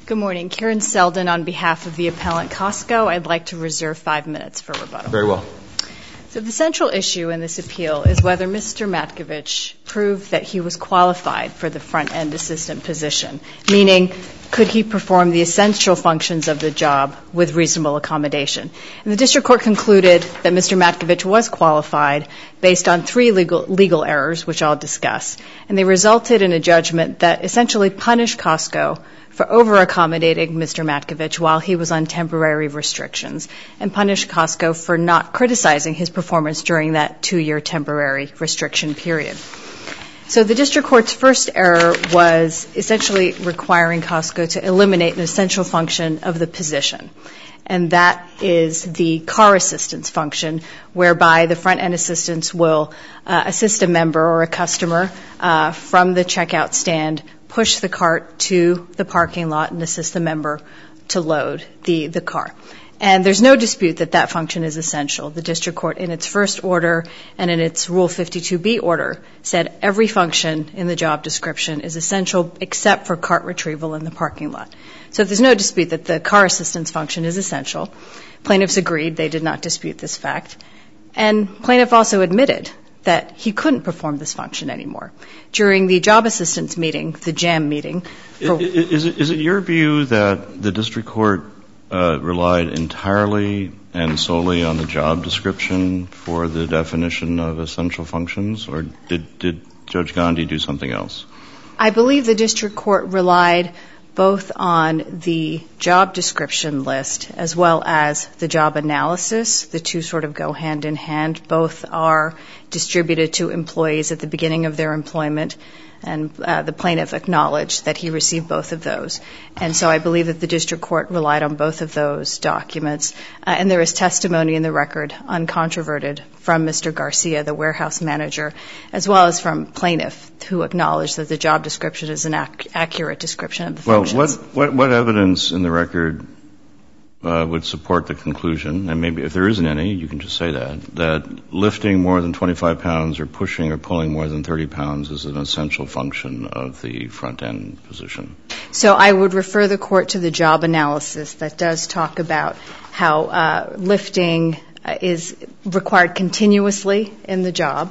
Good morning. Karen Selden on behalf of the appellant Costco. I'd like to reserve 5 minutes for rebuttal. Very well. So the central issue in this appeal is whether Mr. Matkovich proved that he was qualified for the front-end assistant position, meaning could he perform the essential functions of the job with reasonable accommodation. And the district court concluded that Mr. Matkovich was qualified based on 3 legal errors, which I'll discuss. And they resulted in a judgment that essentially punished Costco for over-accommodating Mr. Matkovich while he was on temporary restrictions, and punished Costco for not criticizing his performance during that 2-year temporary restriction period. So the district court's first error was essentially requiring Costco to eliminate an essential function of the position, and that is the car assistance function, whereby the front-end assistants will assist a member or a customer from the checkout stand, push the cart to the parking lot, and assist the member to load the car. And there's no dispute that that function is essential. The district court, in its first order and in its Rule 52B order, said every function in the job description is essential except for cart retrieval in the parking lot. So there's no dispute that the car assistance function is essential. Plaintiffs agreed. They did not dispute this fact. And plaintiff also admitted that he couldn't perform this function anymore. During the job assistance meeting, the JAM meeting. Is it your view that the district court relied entirely and solely on the job description for the definition of essential functions, or did Judge Gandhi do something else? I believe the district court relied both on the job description list as well as the job analysis. The two sort of go hand in hand. Both are distributed to employees at the beginning of their employment, and the plaintiff acknowledged that he received both of those. And so I believe that the district court relied on both of those documents. And there is testimony in the record, uncontroverted, from Mr. Garcia, the warehouse manager, as well as from plaintiff, who acknowledged that the job description is an accurate description of the functions. Well, what evidence in the record would support the conclusion, and maybe if there isn't any, you can just say that lifting more than 25 pounds or pushing or pulling more than 30 pounds is an essential function of the front-end position? So I would refer the court to the job analysis that does talk about how lifting is required continuously in the job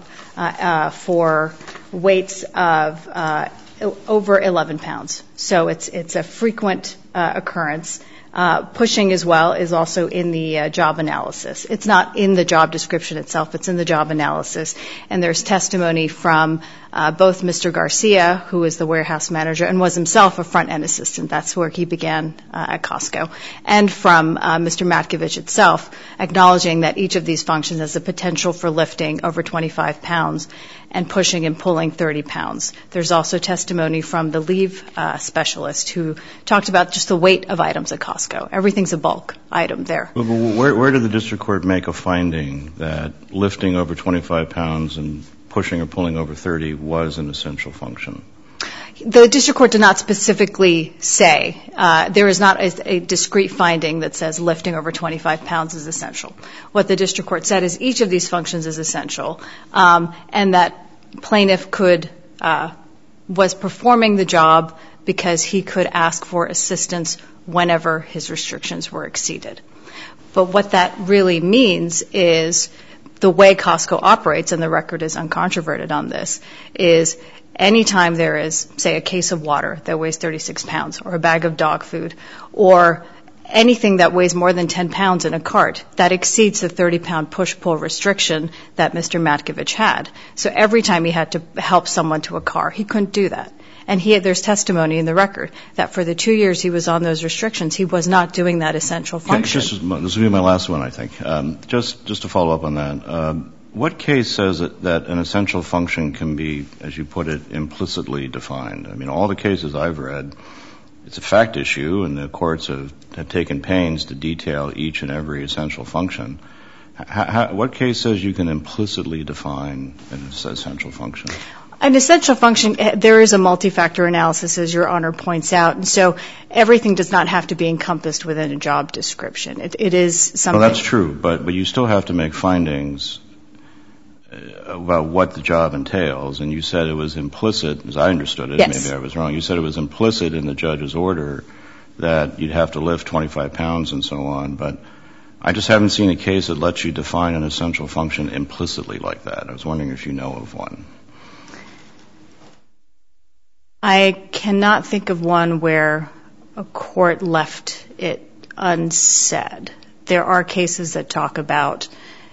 for weights of over 11 pounds. So it's a frequent occurrence. Pushing as well is also in the job analysis. It's not in the job description itself. It's in the job analysis. And there's testimony from both Mr. Garcia, who is the warehouse manager and was himself a front-end assistant. That's where he began at Costco. And from Mr. Matkovich itself, acknowledging that each of these functions has the potential for lifting over 25 pounds and pushing and pulling 30 pounds. There's also testimony from the leave specialist who talked about just the weight of items at Costco. Everything's a bulk item there. Where did the district court make a finding that lifting over 25 pounds and pushing or pulling over 30 was an essential function? The district court did not specifically say. There is not a discrete finding that says lifting over 25 pounds is essential. What the district court said is each of these functions is essential, and that plaintiff was performing the job because he could ask for assistance whenever his restrictions were exceeded. But what that really means is the way Costco operates, and the record is uncontroverted on this, is anytime there is, say, a case of water that weighs 36 pounds or a bag of dog food or anything that weighs more than 10 pounds in a cart, that exceeds the 30-pound push-pull restriction that Mr. Matkovich had. So every time he had to help someone to a car, he couldn't do that. And there's testimony in the record that for the 2 years he was on those restrictions, he was not doing that essential function. This will be my last one, I think. Just to follow up on that, what case says that an essential function can be, as you put it, implicitly defined? I mean, all the cases I've read, it's a fact issue, and the courts have taken pains to detail each and every essential function. What case says you can implicitly define an essential function? An essential function, there is a multi-factor analysis, as Your Honor points out, and so everything does not have to be encompassed within a job description. It is something. Well, that's true, but you still have to make findings about what the job entails, and you said it was implicit, as I understood it. Yes. Maybe I was wrong. You said it was implicit in the judge's order that you'd have to lift 25 pounds and so on, but I just haven't seen a case that lets you define an essential function implicitly like that. I was wondering if you know of one. I cannot think of one where a court left it unsaid. There are cases that talk about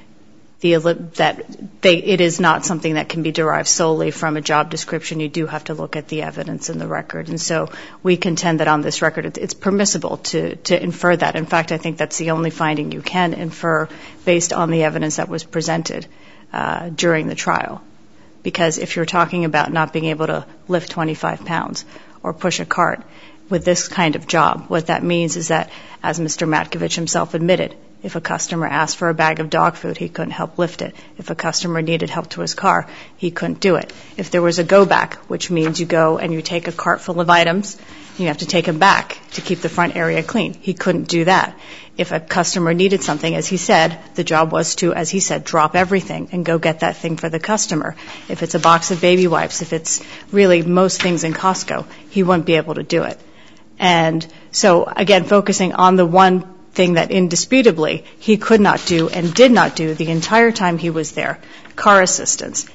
it is not something that can be derived solely from a job description. You do have to look at the evidence in the record. And so we contend that on this record it's permissible to infer that. In fact, I think that's the only finding you can infer based on the evidence that was presented during the trial. Because if you're talking about not being able to lift 25 pounds or push a cart with this kind of job, what that means is that, as Mr. Matkovich himself admitted, if a customer asked for a bag of dog food, he couldn't help lift it. If a customer needed help to his car, he couldn't do it. If there was a go back, which means you go and you take a cart full of items, you have to take them back to keep the front area clean. He couldn't do that. If a customer needed something, as he said, the job was to, as he said, drop everything and go get that thing for the customer. If it's a box of baby wipes, if it's really most things in Costco, he wouldn't be able to do it. And so, again, focusing on the one thing that indisputably he could not do and did not do the entire time he was there, car assistance.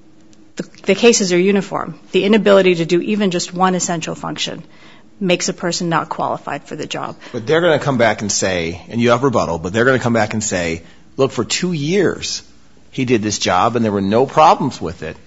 The cases are uniform. The inability to do even just one essential function makes a person not qualified for the job. But they're going to come back and say, and you have rebuttal, but they're going to come back and say, look, for 2 years he did this job and there were no problems with it.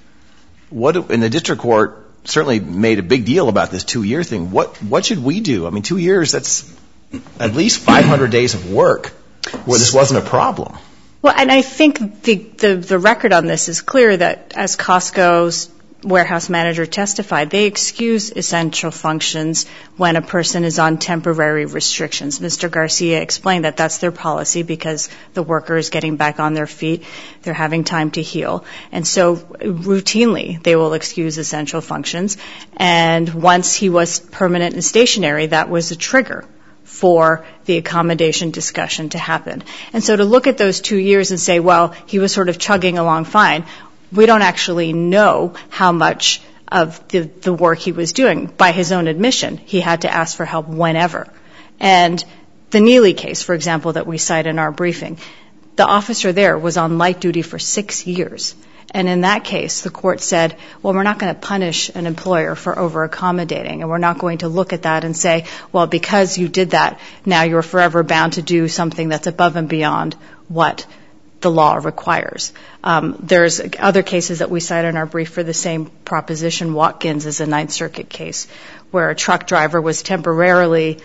And the district court certainly made a big deal about this 2-year thing. What should we do? I mean, 2 years, that's at least 500 days of work where this wasn't a problem. Well, and I think the record on this is clear that, as Costco's warehouse manager testified, they excuse essential functions when a person is on temporary restrictions. Mr. Garcia explained that that's their policy because the worker is getting back on their feet, they're having time to heal, and so routinely they will excuse essential functions. And once he was permanent and stationary, that was a trigger for the accommodation discussion to happen. And so to look at those 2 years and say, well, he was sort of chugging along fine, we don't actually know how much of the work he was doing. By his own admission, he had to ask for help whenever. And the Neely case, for example, that we cite in our briefing, the officer there was on light duty for 6 years. And in that case, the court said, well, we're not going to punish an employer for over-accommodating, and we're not going to look at that and say, well, because you did that, now you're forever bound to do something that's above and beyond what the law requires. There's other cases that we cite in our brief for the same proposition. Watkins is a Ninth Circuit case where a truck driver was temporarily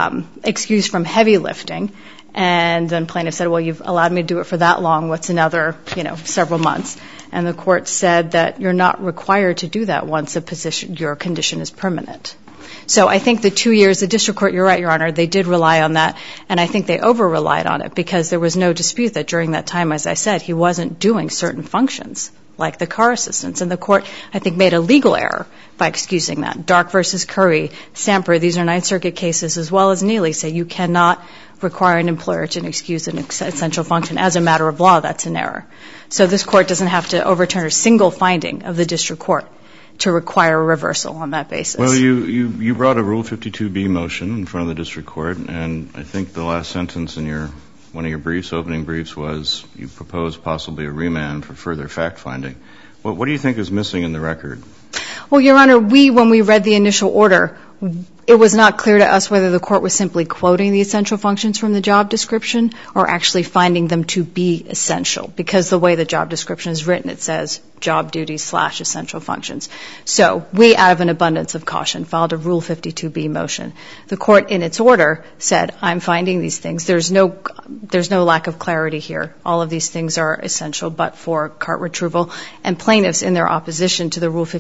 excused from heavy lifting, and then plaintiff said, well, you've allowed me to do it for that long, what's another, several months? And the court said that you're not required to do that once your condition is permanent. So I think the 2 years, the district court, you're right, Your Honor, they did rely on that, and I think they over-relied on it because there was no dispute that during that time, as I said, he wasn't doing certain functions like the car assistance. And the court, I think, made a legal error by excusing that. Dark versus Curry, Samper, these are Ninth Circuit cases, as well as Neely, say you cannot require an employer to excuse an essential function. As a matter of law, that's an error. So this court doesn't have to overturn a single finding of the district court to require a reversal on that basis. Well, you brought a Rule 52B motion in front of the district court, and I think the last sentence in one of your briefs, opening briefs, was you proposed possibly a remand for further fact-finding. What do you think is missing in the record? Well, Your Honor, when we read the initial order, it was not clear to us whether the court was simply quoting the essential functions from the job description or actually finding them to be essential, because the way the job description is written, it says job duties / essential functions. So we, out of an abundance of caution, filed a Rule 52B motion. The court, in its order, said, I'm finding these things. There's no lack of clarity here. All of these things are essential but for cart retrieval. And plaintiffs, in their opposition to the Rule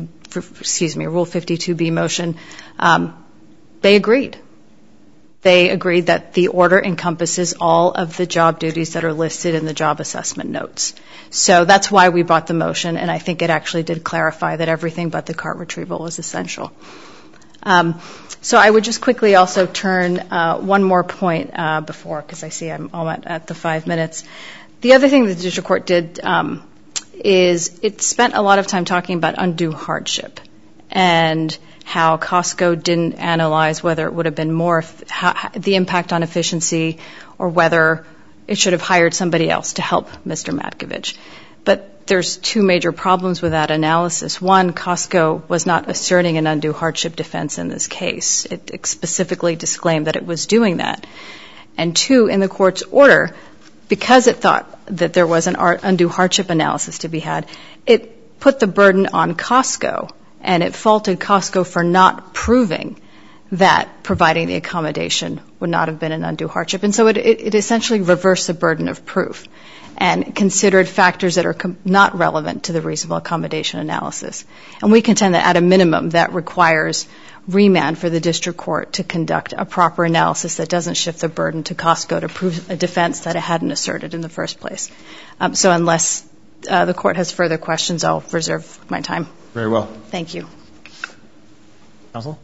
52B motion, they agreed. They agreed that the order encompasses all of the job duties that are listed in the job assessment notes. So that's why we brought the motion, and I think it actually did clarify that everything but the cart retrieval was essential. So I would just quickly also turn one more point before, because I see I'm almost at the 5 minutes. The other thing that the district court did is it spent a lot of time talking about undue hardship and how Costco didn't analyze whether it would have been more, the impact on efficiency, or whether it should have hired somebody else to help Mr. Matkovich. But there's two major problems with that analysis. One, Costco was not asserting an undue hardship defense in this case. It specifically disclaimed that it was doing that. And two, in the court's order, because it thought that there was an undue hardship analysis to be had, it put the burden on Costco, and it faulted Costco for not proving that providing the accommodation would not have been an undue hardship. And so it essentially reversed the burden of proof and considered factors that are not relevant to the reasonable accommodation analysis. And we contend that at a minimum that requires remand for the district court to conduct a proper analysis that doesn't shift the burden to Costco to prove a defense that it hadn't asserted in the first place. So unless the court has further questions, I'll reserve my time. Very well. Thank you. Counsel?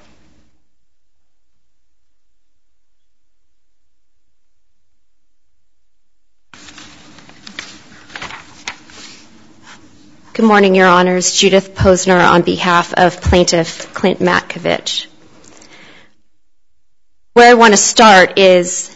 Good morning, Your Honors. Judith Posner on behalf of Plaintiff Clint Matkovich. Where I want to start is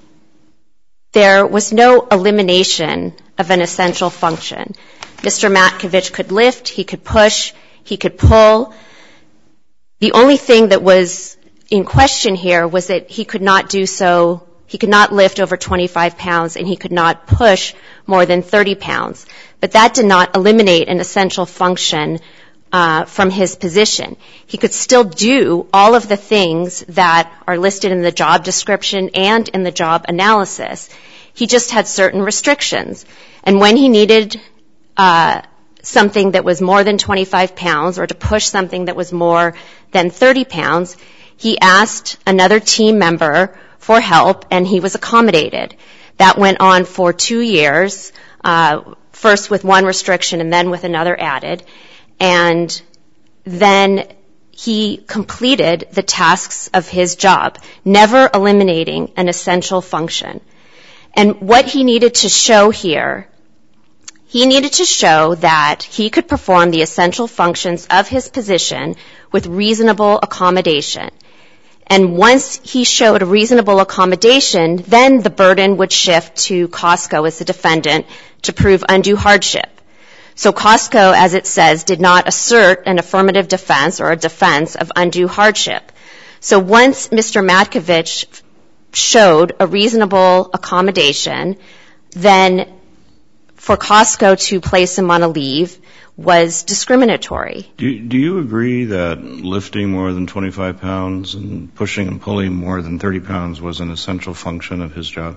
there was no elimination of an essential function. Mr. Matkovich could lift, he could push, he could pull. The only thing that was in question here was that he could not do so, he could not lift over 25 pounds and he could not push more than 30 pounds. But that did not eliminate an essential function from his position. He could still do all of the things that are listed in the job description and in the job analysis. He just had certain restrictions. And when he needed something that was more than 25 pounds or to push something that was more than 30 pounds, he asked another team member for help and he was accommodated. That went on for 2 years, first with one restriction and then with another added. And then he completed the tasks of his job, never eliminating an essential function. And what he needed to show here, he needed to show that he could perform the essential functions of his position with reasonable accommodation. And once he showed a reasonable accommodation, then the burden would shift to Costco as the defendant to prove undue hardship. So Costco, as it says, did not assert an affirmative defense or a defense of undue hardship. So once Mr. Matkovich showed a reasonable accommodation, then for Costco to place him on a leave was discriminatory. Do you agree that lifting more than 25 pounds and pushing and pulling more than 30 pounds was an essential function of his job?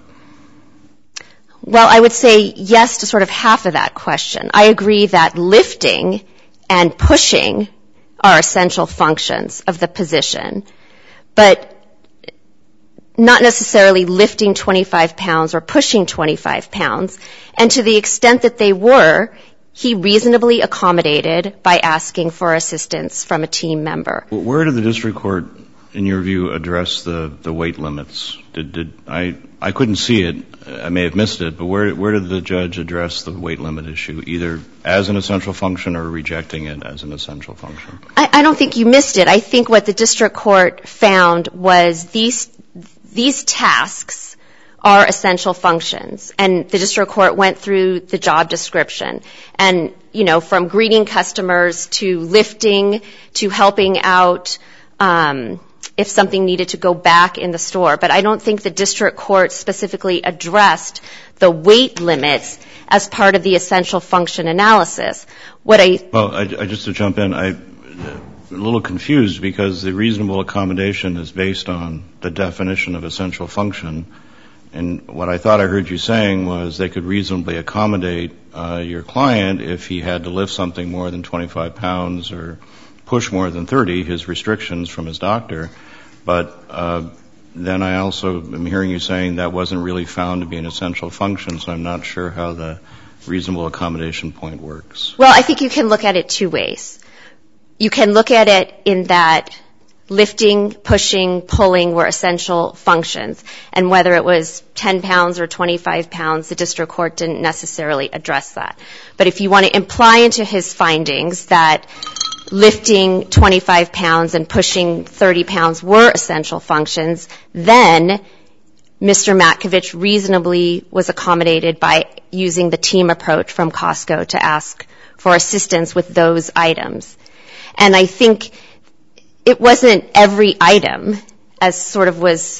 Well, I would say yes to sort of half of that question. I agree that lifting and pushing are essential functions of the position, but not necessarily lifting 25 pounds or pushing 25 pounds. And to the extent that they were, he reasonably accommodated by asking for assistance from a team member. Where did the district court, in your view, address the weight limits? I couldn't see it. I may have missed it, but where did the judge address the weight limit issue, either as an essential function or rejecting it as an essential function? I don't think you missed it. I think what the district court found was these tasks are essential functions. And the district court went through the job description. And, you know, from greeting customers to lifting to helping out if something needed to go back in the store. But I don't think the district court specifically addressed the weight limits as part of the essential function analysis. Just to jump in, I'm a little confused because the reasonable accommodation is based on the definition of essential function. And what I thought I heard you saying was they could reasonably accommodate your client if he had to lift something more than 25 pounds or push more than 30, his restrictions from his doctor. But then I also am hearing you saying that wasn't really found to be an essential function, so I'm not sure how the reasonable accommodation point works. Well, I think you can look at it two ways. You can look at it in that lifting, pushing, pulling were essential functions. And whether it was 10 pounds or 25 pounds, the district court didn't necessarily address that. But if you want to imply into his findings that lifting 25 pounds and pushing 30 pounds were essential functions, then Mr. Matkovich reasonably was accommodated by using the team approach from Costco to ask for assistance with those items. And I think it wasn't every item, as sort of was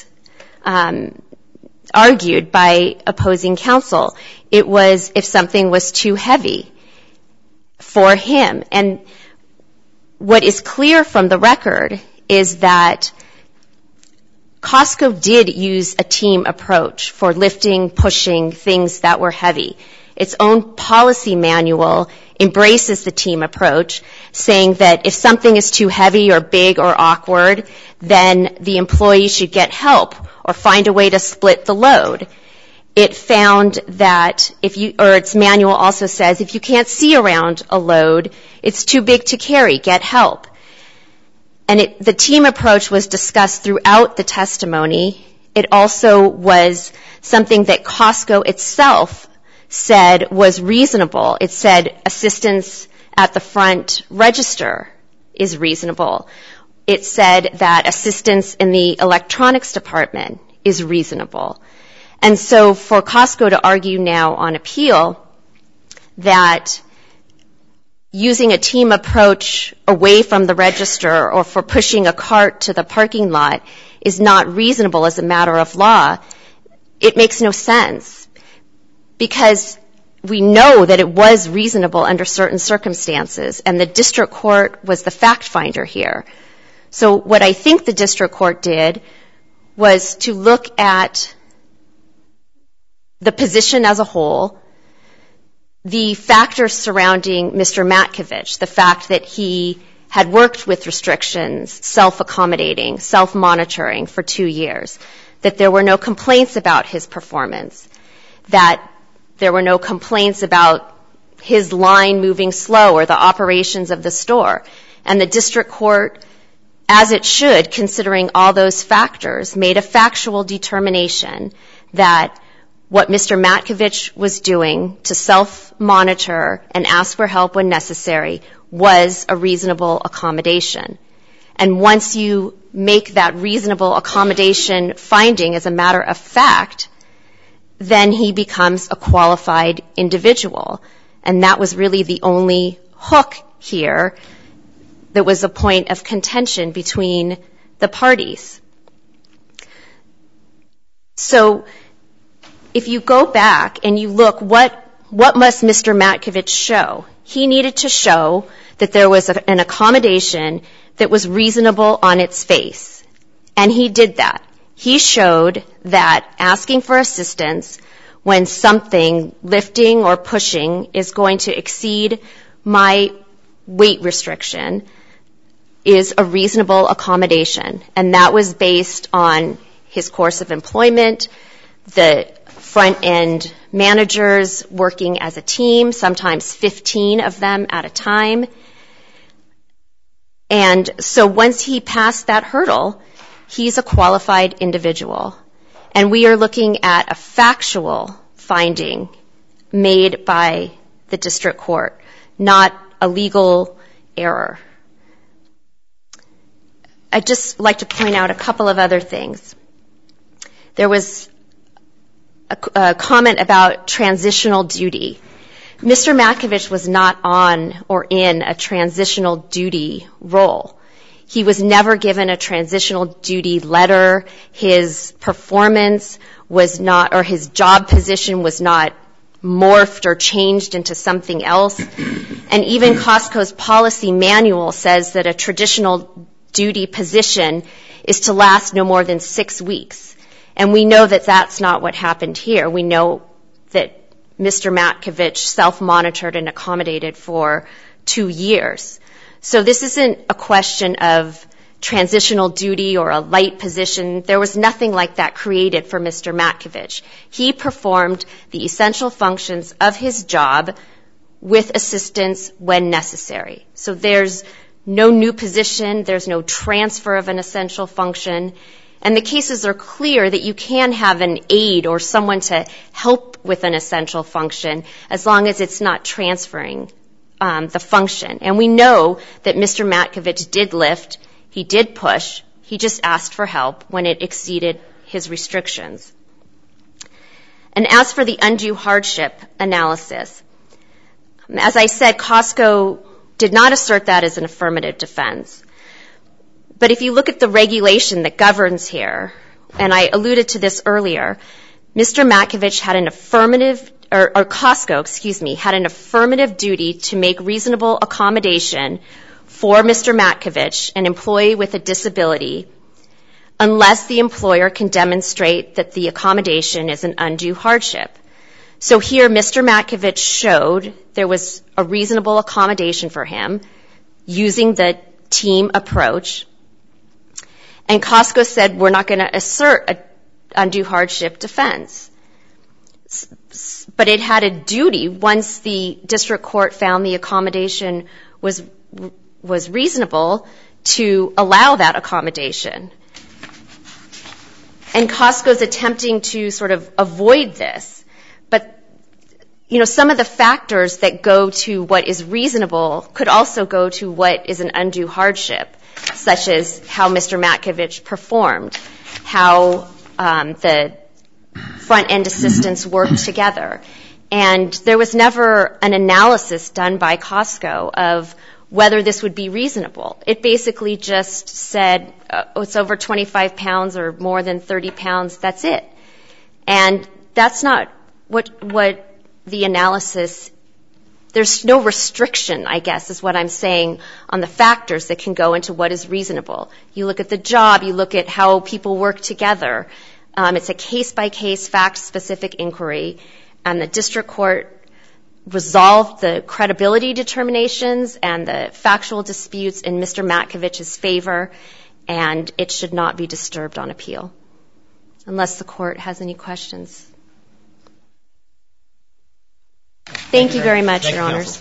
argued by opposing counsel. It was if something was too heavy for him. And what is clear from the record is that Costco did use a team approach for lifting, pushing things that were heavy. Its own policy manual embraces the team approach, saying that if something is too heavy or big or awkward, then the employee should get help or find a way to split the load. It found that its manual also says if you can't see around a load, it's too big to carry, get help. And the team approach was discussed throughout the testimony. It also was something that Costco itself said was reasonable. It said assistance at the front register is reasonable. It said that assistance in the electronics department is reasonable. And so for Costco to argue now on appeal that using a team approach away from the register or for pushing a cart to the parking lot is not reasonable as a matter of law, it makes no sense, because we know that it was reasonable under certain circumstances, and the district court was the fact finder here. So what I think the district court did was to look at the position as a whole, the factors surrounding Mr. Matkovich, the fact that he had worked with restrictions, self-accommodating, self-monitoring for 2 years, that there were no complaints about his performance, that there were no complaints about his line moving slow or the operations of the store. And the district court, as it should, considering all those factors, made a factual determination that what Mr. Matkovich was doing to self-monitor and ask for help when necessary was a reasonable accommodation. And once you make that reasonable accommodation finding as a matter of fact, then he becomes a qualified individual. And that was really the only hook here that was a point of contention between the parties. So if you go back and you look, what must Mr. Matkovich show? He needed to show that there was an accommodation that was reasonable on its face. And he did that. He showed that asking for assistance when something, lifting or pushing, is going to exceed my weight restriction is a reasonable accommodation. And that was based on his course of employment, the front-end managers working as a team, sometimes 15 of them at a time. And so once he passed that hurdle, he's a qualified individual. And we are looking at a factual finding made by the district court, not a legal error. I'd just like to point out a couple of other things. There was a comment about transitional duty. Mr. Matkovich was not on or in a transitional duty role. He was never given a transitional duty letter. His performance was not, or his job position was not morphed or changed into something else. And even Costco's policy manual says that a traditional duty position is to last no more than 6 weeks. And we know that that's not what happened here. We know that Mr. Matkovich self-monitored and accommodated for 2 years. So this isn't a question of transitional duty or a light position. There was nothing like that created for Mr. Matkovich. He performed the essential functions of his job with assistance when necessary. So there's no new position, there's no transfer of an essential function. And the cases are clear that you can have an aide or someone to help with an essential function as long as it's not transferring the function. And we know that Mr. Matkovich did lift, he did push, he just asked for help when it exceeded his restrictions. And as for the undue hardship analysis, as I said, Costco did not assert that as an affirmative defense. But if you look at the regulation that governs here, and I alluded to this earlier, Mr. Matkovich had an affirmative, or Costco, had an affirmative duty to make reasonable accommodation for Mr. Matkovich, an employee with a disability, unless the employer can demonstrate that the accommodation is an undue hardship. So here, Mr. Matkovich showed there was a reasonable accommodation for him using the team approach. And Costco said, we're not going to assert an undue hardship defense. But it had a duty, once the district court found the accommodation was reasonable, to allow that accommodation. And Costco's attempting to sort of avoid this. But, you know, some of the factors that go to what is reasonable could also go to what is an undue hardship, such as how Mr. Matkovich performed, how the front-end assistants worked together. And there was never an analysis done by Costco of whether this would be reasonable. It basically just said, it's over 25 pounds or more than 30 pounds, that's it. And that's not what the analysis, there's no restriction, I guess, is what I'm saying, on the factors that can go into what is reasonable. You look at the job, you look at how people work together. It's a case-by-case, fact-specific inquiry, and the district court resolved the credibility determinations and the factual disputes in Mr. Matkovich's favor, and it should not be disturbed on appeal. Unless the court has any questions. Thank you very much, Your Honors.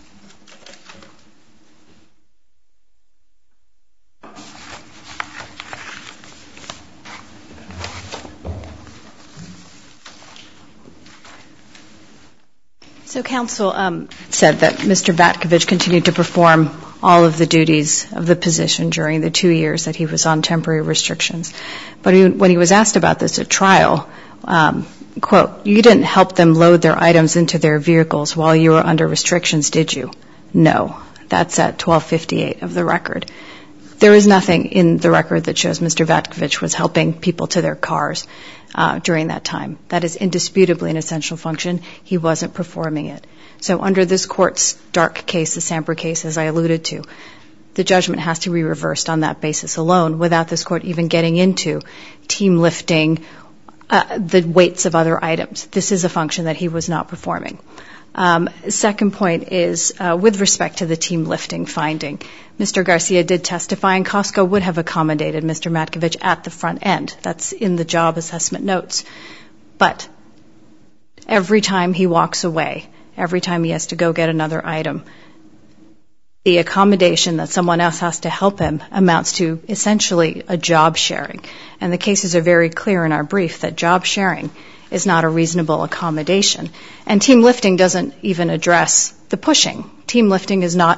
So counsel said that Mr. Matkovich continued to perform all of the duties of the position during the 2 years that he was on temporary restrictions. But when he was asked about this at trial, quote, you didn't help them load their items into their vehicles while you were under restrictions, did you? No. That's at 1258 of the record. There is nothing in the record that shows Mr. Matkovich was helping people to their cars during that time. That is indisputably an essential function. He wasn't performing it. So under this court's dark case, the Samper case, as I alluded to, the judgment has to be reversed on that basis alone without this court even getting into team lifting, the weights of other items. This is a function that he was not performing. Second point is with respect to the team lifting finding. Mr. Garcia did testify, and Costco would have accommodated Mr. Matkovich at the front end. That's in the job assessment notes. But every time he walks away, every time he has to go get another item, the accommodation that someone else has to help him amounts to essentially a job sharing. And the cases are very clear in our brief that job sharing is not a reasonable accommodation. And team lifting doesn't even address the pushing. Team lifting is not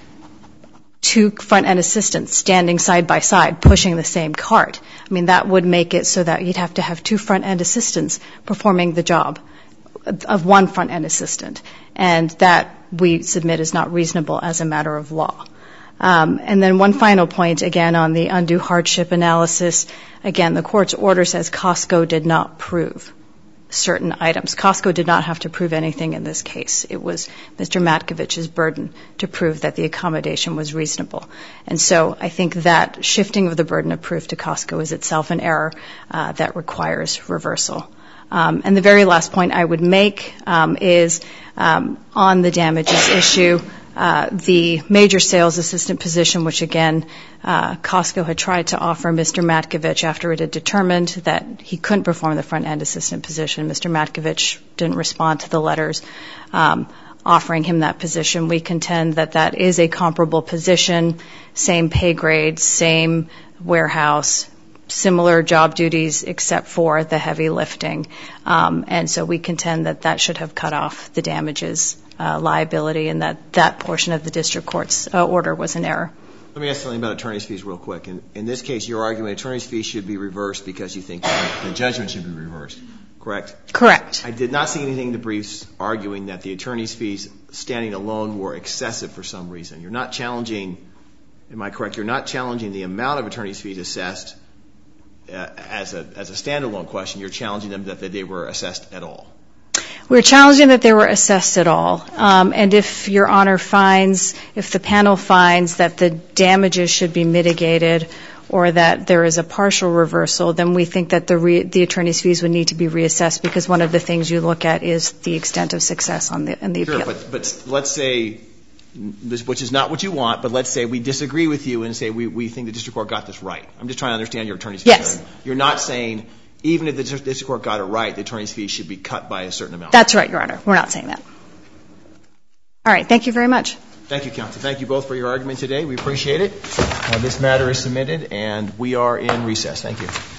two front-end assistants standing side by side pushing the same cart. I mean, that would make it so that you'd have to have two front-end assistants performing the job of one front-end assistant. And that we submit is not reasonable as a matter of law. And then one final point, again, on the undue hardship analysis. Again, the court's order says Costco did not prove certain items. Costco did not have to prove anything in this case. It was Mr. Matkovich's burden to prove that the accommodation was reasonable. And so I think that shifting of the burden of proof to Costco is itself an error that requires reversal. And the very last point I would make is on the damages issue, the major sales assistant position, which again, Costco had tried to offer Mr. Matkovich after it had determined that he couldn't perform the front-end assistant position. Mr. Matkovich didn't respond to the letters offering him that position. We contend that that is a comparable position, same pay grades, same warehouse, similar job duties except for the heavy lifting. And so we contend that that should have cut off the damages liability and that portion of the district court's order was an error. Let me ask something about attorney's fees real quick. In this case, your argument, attorney's fees should be reversed because you think the judgment should be reversed, correct? Correct. I did not see anything in the briefs arguing that the attorney's fees standing alone were excessive for some reason. You're not challenging, am I correct, you're not challenging the amount of attorney's fees assessed as a standalone question. You're challenging them that they were assessed at all. We're challenging that they were assessed at all. And if Your Honor finds, if the panel finds that the damages should be mitigated or that there is a partial reversal, then we think that the attorney's fees would need to be reassessed because one of the things you look at is the extent of success in the appeal. Sure, but let's say, which is not what you want, but let's say we disagree with you and say we think the district court got this right. I'm just trying to understand your attorney's fees. Yes. You're not saying even if the district court got it right, the attorney's fees should be cut by a certain amount. That's right, Your Honor. We're not saying that. All right. Thank you very much. Thank you, counsel. Thank you both for your argument today. We appreciate it. This matter is submitted, and we are in recess. Thank you.